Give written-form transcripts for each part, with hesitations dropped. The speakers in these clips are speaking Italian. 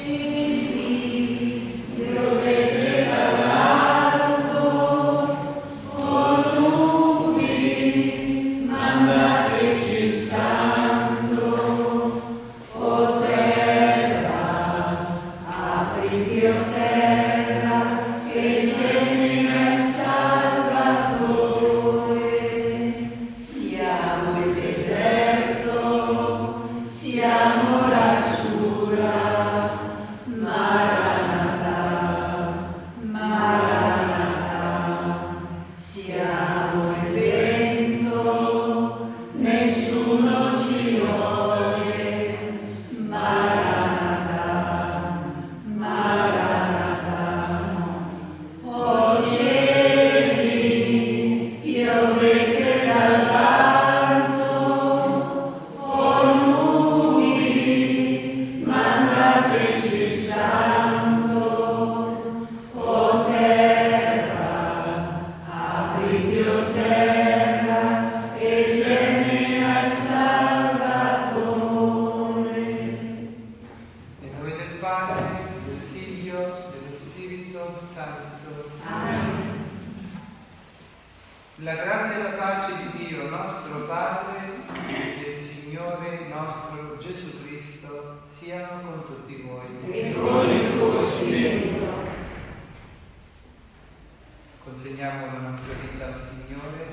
Consegniamo la nostra vita al Signore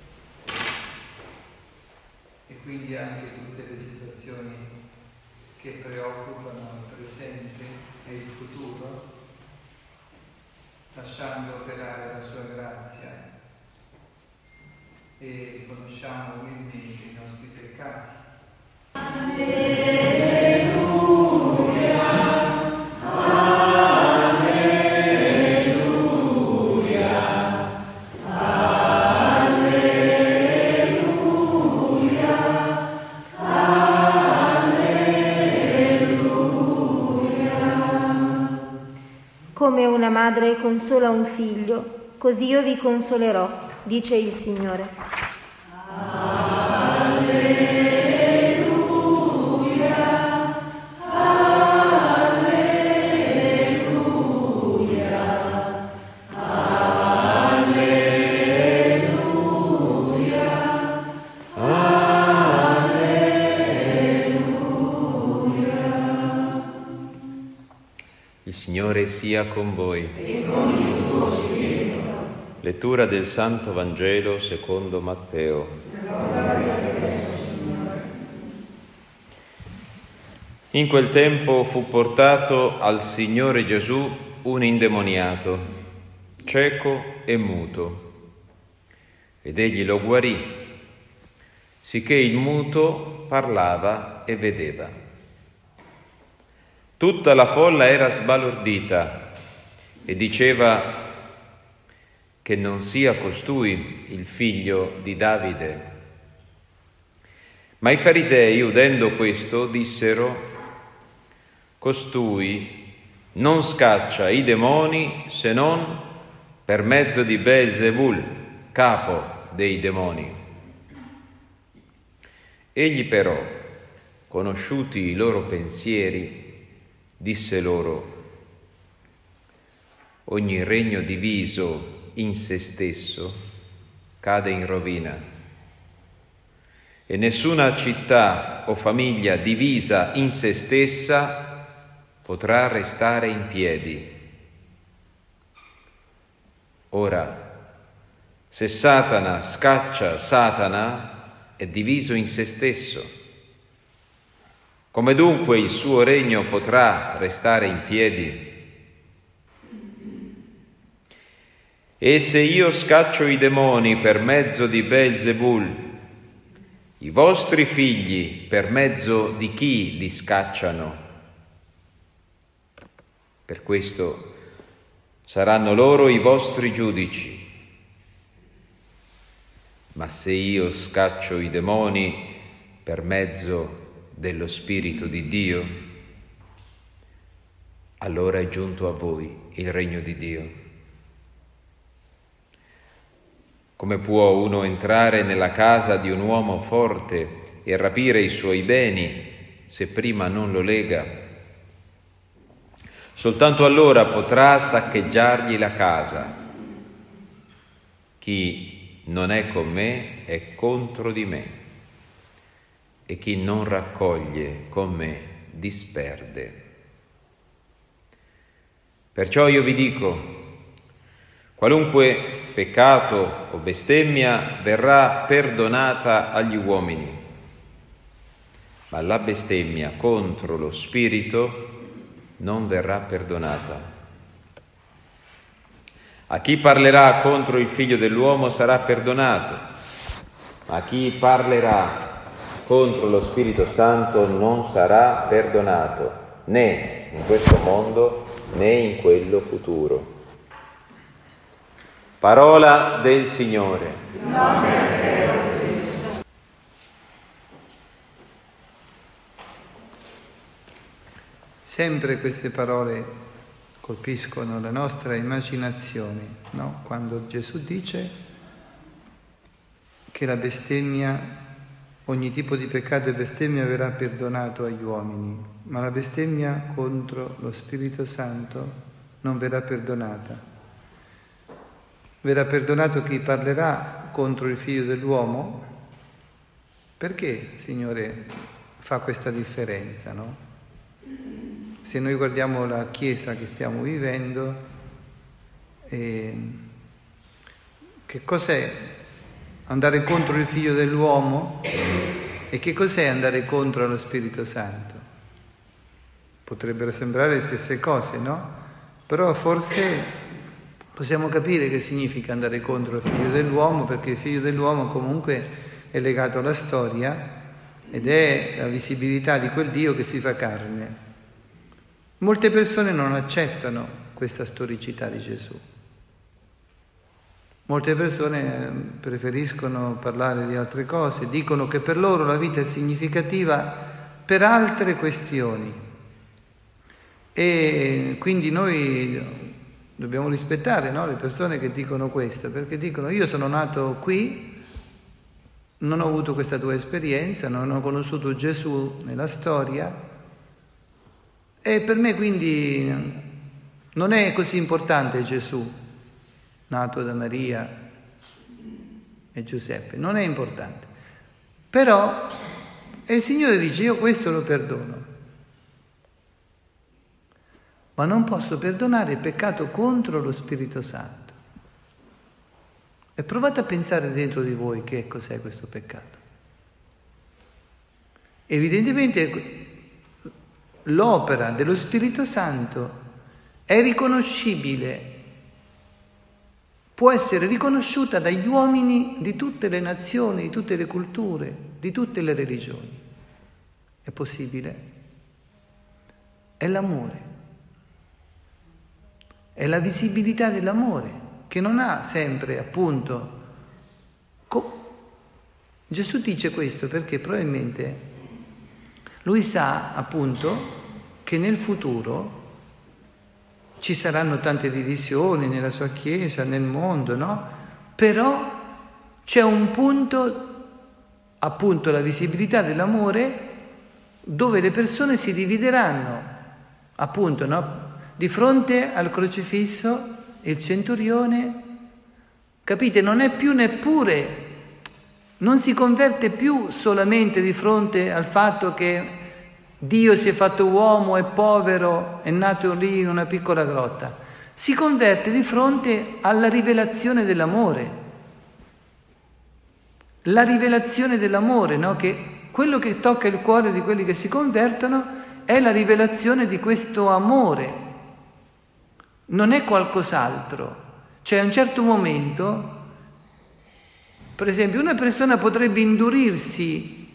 e quindi anche tutte le situazioni che preoccupano il presente e il futuro, lasciando operare la sua grazia, e conosciamo umilmente i nostri peccati. Come una madre consola un figlio, così io vi consolerò, dice il Signore. Alleluia, alleluia, alleluia, alleluia. Il Signore sia con voi. E con il tuo spirito. Lettura del Santo Vangelo secondo Matteo. Gloria a te, Signore. In quel tempo fu portato al Signore Gesù un indemoniato, cieco e muto, ed egli lo guarì, sicché il muto parlava e vedeva. Tutta la folla era sbalordita e diceva che non sia costui il figlio di Davide. Ma i farisei, udendo questo, dissero: costui non scaccia i demoni se non per mezzo di Beelzebul, capo dei demoni. Egli però, conosciuti i loro pensieri, disse loro: ogni regno diviso in se stesso cade in rovina, e nessuna città o famiglia divisa in se stessa potrà restare in piedi. Ora, se Satana scaccia Satana, è diviso in se stesso. Come dunque il suo regno potrà restare in piedi? E se io scaccio i demoni per mezzo di Beelzebul, i vostri figli per mezzo di chi li scacciano? Per questo saranno loro i vostri giudici. Ma se io scaccio i demoni per mezzo dello Spirito di Dio, allora è giunto a voi il regno di Dio. Come può uno entrare nella casa di un uomo forte e rapire i suoi beni se prima non lo lega? Soltanto allora potrà saccheggiargli la casa. Chi non è con me è contro di me, e chi non raccoglie con me disperde. Perciò io vi dico, qualunque peccato o bestemmia verrà perdonata agli uomini, ma la bestemmia contro lo Spirito non verrà perdonata. A chi parlerà contro il Figlio dell'uomo sarà perdonato, ma a chi parlerà contro lo Spirito Santo non sarà perdonato, né in questo mondo né in quello futuro. Parola del Signore. Sempre queste parole colpiscono la nostra immaginazione, no? Quando Gesù dice che la bestemmia, ogni tipo di peccato e bestemmia verrà perdonato agli uomini, ma la bestemmia contro lo Spirito Santo non verrà perdonata. Verrà perdonato chi parlerà contro il Figlio dell'uomo. Perché, Signore, fa questa differenza, no? Se noi guardiamo la Chiesa che stiamo vivendo, che cos'è andare contro il Figlio dell'uomo e che cos'è andare contro lo Spirito Santo? Potrebbero sembrare le stesse cose, no? Però forse possiamo capire che significa andare contro il Figlio dell'uomo, perché il Figlio dell'uomo comunque è legato alla storia ed è la visibilità di quel Dio che si fa carne. Molte persone non accettano questa storicità di Gesù. Molte persone preferiscono parlare di altre cose, dicono che per loro la vita è significativa per altre questioni. E quindi noi dobbiamo rispettare, no, le persone che dicono questo, perché dicono: io sono nato qui, non ho avuto questa tua esperienza, non ho conosciuto Gesù nella storia, e per me quindi non è così importante Gesù, nato da Maria e Giuseppe, non è importante. Però il Signore dice: io questo lo perdono, ma non posso perdonare il peccato contro lo Spirito Santo. E provate a pensare dentro di voi che cos'è questo peccato. Evidentemente l'opera dello Spirito Santo è riconoscibile, può essere riconosciuta dagli uomini di tutte le nazioni, di tutte le culture, di tutte le religioni. È possibile? È l'amore, è la visibilità dell'amore, che non ha sempre, appunto. Gesù dice questo perché probabilmente Lui sa, appunto, che nel futuro ci saranno tante divisioni nella sua Chiesa, nel mondo, no? Però c'è un punto, appunto, la visibilità dell'amore, dove le persone si divideranno, appunto, no? Di fronte al crocifisso, il centurione, capite, non è più neppure, non si converte più solamente di fronte al fatto che Dio si è fatto uomo, è povero, è nato lì in una piccola grotta. Si converte di fronte alla rivelazione dell'amore. La rivelazione dell'amore, no? Che quello che tocca il cuore di quelli che si convertono è la rivelazione di questo amore. Non è qualcos'altro. Cioè a un certo momento, per esempio, una persona potrebbe indurirsi,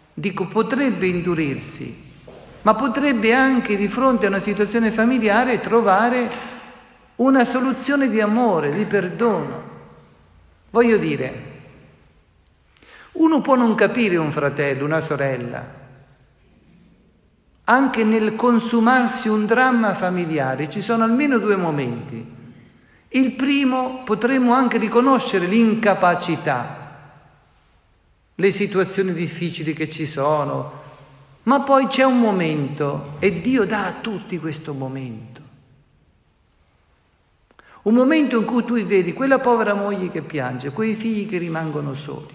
ma potrebbe anche di fronte a una situazione familiare trovare una soluzione di amore, di perdono. Voglio dire, uno può non capire un fratello, una sorella, anche nel consumarsi un dramma familiare. Ci sono almeno due momenti. Il primo, potremmo anche riconoscere l'incapacità, le situazioni difficili che ci sono, ma poi c'è un momento, e Dio dà a tutti questo momento, Un momento in cui tu vedi quella povera moglie che piange, quei figli che rimangono soli.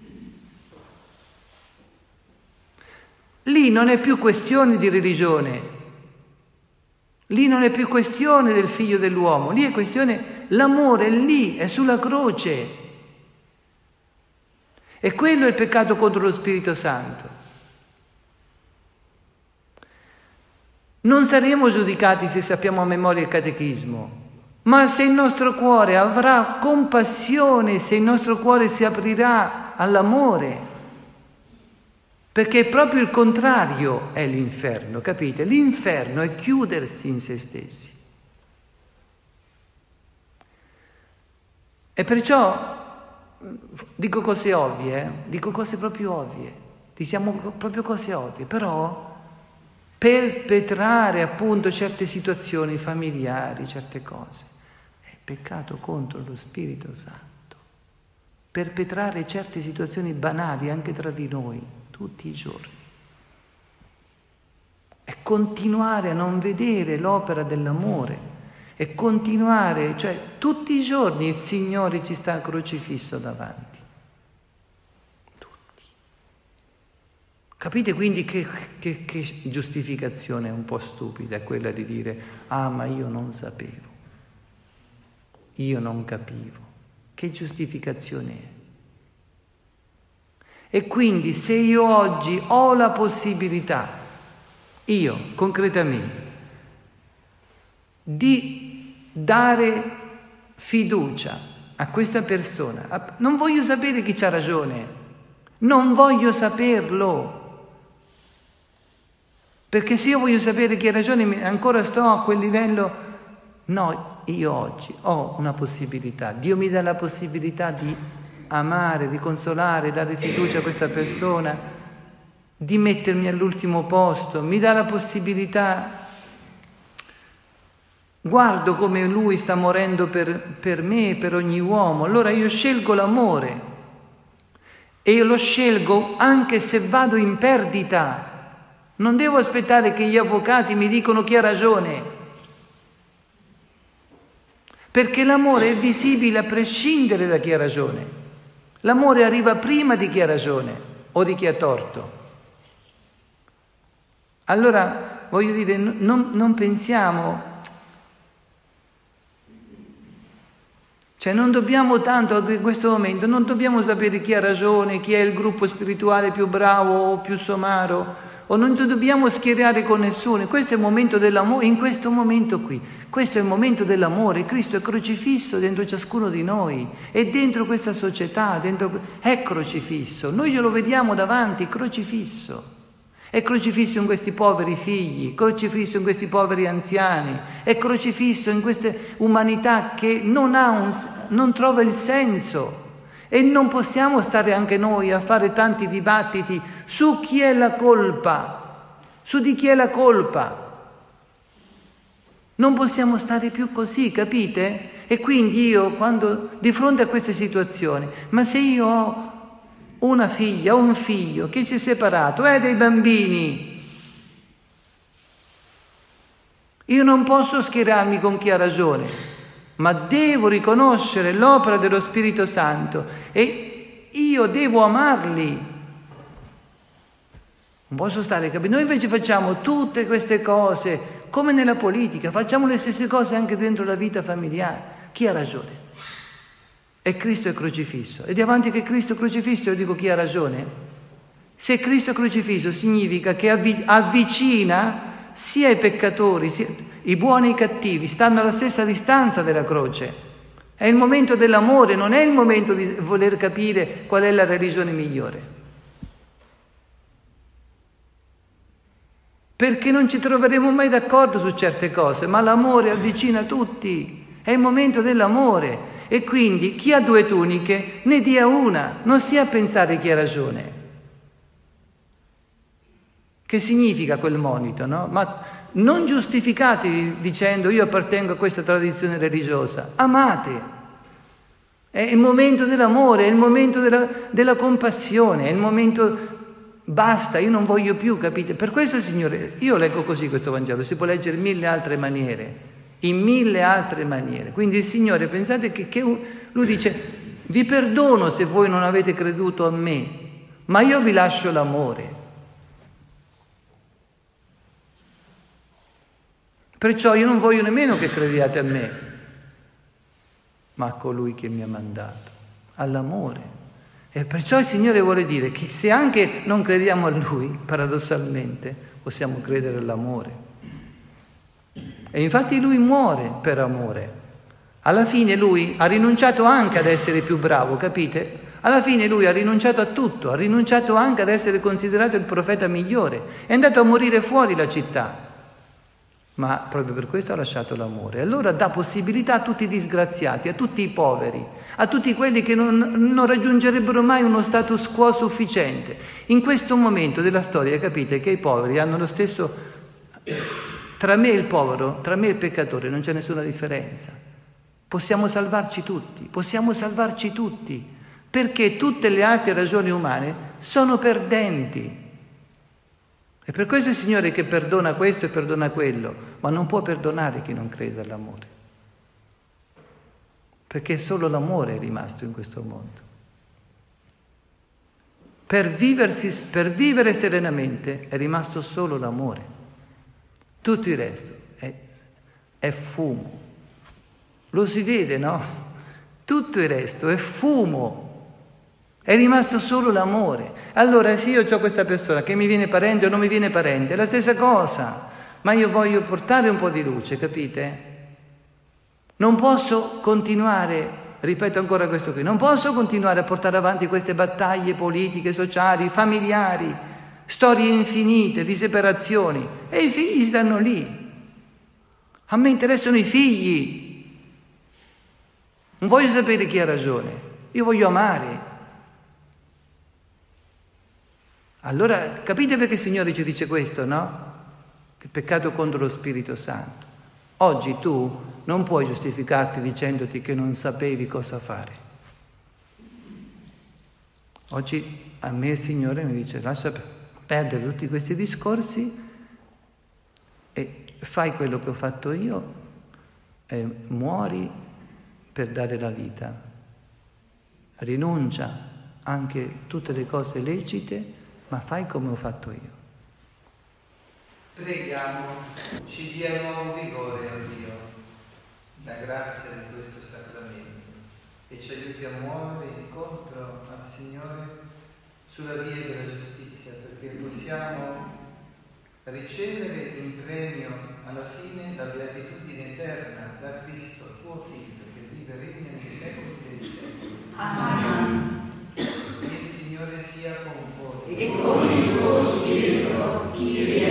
Lì non è più questione di religione, lì non è più questione del figlio dell'uomo, lì è questione, l'amore è lì, è sulla croce. E quello è il peccato contro lo Spirito Santo. Non saremo giudicati se sappiamo a memoria il catechismo, ma se il nostro cuore avrà compassione, se il nostro cuore si aprirà all'amore, perché proprio il contrario è l'inferno, capite? L'inferno è chiudersi in se stessi. E perciò dico cose ovvie, dico cose proprio ovvie, diciamo proprio cose ovvie, però perpetrare appunto certe situazioni familiari, certe cose, è peccato contro lo Spirito Santo. Perpetrare certe situazioni banali anche tra di noi, tutti i giorni. E continuare a non vedere l'opera dell'amore, e continuare, cioè tutti i giorni il Signore ci sta crocifisso davanti. Capite quindi che giustificazione un po' stupida è quella di dire ah ma io non sapevo, io non capivo. Che giustificazione è? E quindi se io oggi ho la possibilità, io concretamente, di dare fiducia a questa persona, non voglio sapere chi c'ha ragione, non voglio saperlo. Perché se io voglio sapere chi ha ragione, ancora sto a quel livello. No, io oggi ho una possibilità. Dio mi dà la possibilità di amare, di consolare, dare fiducia a questa persona, di mettermi all'ultimo posto. Mi dà la possibilità. Guardo come lui sta morendo per me e per ogni uomo. Allora io scelgo l'amore. E io lo scelgo anche se vado in perdita. Non devo aspettare che gli avvocati mi dicono chi ha ragione, perché l'amore è visibile a prescindere da chi ha ragione. L'amore arriva prima di chi ha ragione o di chi ha torto. Allora, voglio dire, non pensiamo, cioè non dobbiamo tanto in questo momento, non dobbiamo sapere chi ha ragione, chi è il gruppo spirituale più bravo o più somaro, o non dobbiamo schierare con nessuno. Questo è il momento dell'amore, in questo momento qui, questo è il momento dell'amore. Cristo è crocifisso dentro ciascuno di noi, e dentro questa società, è crocifisso, noi glielo vediamo davanti, crocifisso. È crocifisso in questi poveri figli, crocifisso in questi poveri anziani, è crocifisso in questa umanità che non trova il senso. E non possiamo stare anche noi a fare tanti dibattiti su chi è la colpa, su di chi è la colpa. Non possiamo stare più così, capite? E quindi io, quando di fronte a queste situazioni, ma se io ho una figlia o un figlio che si è separato, dei bambini, io non posso schierarmi con chi ha ragione, ma devo riconoscere l'opera dello Spirito Santo e io devo amarli. Non posso stare, capito? Noi invece facciamo tutte queste cose come nella politica, facciamo le stesse cose anche dentro la vita familiare. Chi ha ragione? E Cristo è crocifisso. E davanti che Cristo è crocifisso io dico chi ha ragione? Se Cristo è crocifisso significa che avvicina sia i peccatori, sia i buoni e i cattivi, stanno alla stessa distanza della croce. È il momento dell'amore, non è il momento di voler capire qual è la religione migliore. Perché non ci troveremo mai d'accordo su certe cose, ma l'amore avvicina tutti, è il momento dell'amore. E quindi chi ha due tuniche ne dia una, non stia a pensare chi ha ragione. Che significa quel monito, no? Ma non giustificatevi dicendo io appartengo a questa tradizione religiosa, amate. È il momento dell'amore, è il momento della compassione, è il momento basta, io non voglio più, capite? Per questo, Signore, io leggo così questo Vangelo, si può leggere in 1000 altre maniere. in 1000 altre maniere. Quindi il Signore, pensate che Lui dice, vi perdono se voi non avete creduto a me, ma io vi lascio l'amore. Perciò io non voglio nemmeno che crediate a me, ma a colui che mi ha mandato, all'amore. E perciò il Signore vuole dire che se anche non crediamo a Lui, paradossalmente, possiamo credere all'amore. E infatti Lui muore per amore. Alla fine Lui ha rinunciato anche ad essere più bravo, capite? Alla fine Lui ha rinunciato a tutto, ha rinunciato anche ad essere considerato il profeta migliore. È andato a morire fuori la città. Ma proprio per questo ha lasciato l'amore. Allora dà possibilità a tutti i disgraziati, a tutti i poveri, a tutti quelli che non raggiungerebbero mai uno status quo sufficiente. In questo momento della storia capite che i poveri hanno lo stesso... Tra me e il povero, tra me e il peccatore non c'è nessuna differenza. Possiamo salvarci tutti, perché tutte le altre ragioni umane sono perdenti. E per questo il Signore che perdona questo e perdona quello, ma non può perdonare chi non crede all'amore. Perché solo l'amore è rimasto in questo mondo. Per vivere serenamente è rimasto solo l'amore. Tutto il resto è fumo. Lo si vede, no? Tutto il resto è fumo. È rimasto solo l'amore. Allora, se io ho questa persona che mi viene parente o non mi viene parente, è la stessa cosa. Ma io voglio portare un po' di luce, capite? Non posso continuare, ripeto ancora questo qui, non posso continuare a portare avanti queste battaglie politiche, sociali, familiari, storie infinite di separazioni. E i figli stanno lì. A me interessano i figli. Non voglio sapere chi ha ragione. Io voglio amare. Allora, capite perché il Signore ci dice questo, no? Che peccato contro lo Spirito Santo. Oggi tu non puoi giustificarti dicendoti che non sapevi cosa fare. Oggi a me il Signore mi dice, lascia perdere tutti questi discorsi e fai quello che ho fatto io e muori per dare la vita. Rinuncia anche tutte le cose lecite, ma fai come ho fatto io. Preghiamo, ci dia nuovo vigore a Dio, la grazia di questo sacramento, e ci aiuti a muovere incontro al Signore sulla via della giustizia, perché possiamo ricevere in premio alla fine la beatitudine eterna da Cristo, tuo Figlio, che vive e regna nei secoli dei secoli. Amen. Il Signore sia con voi. E con il tuo spirito, Kyrie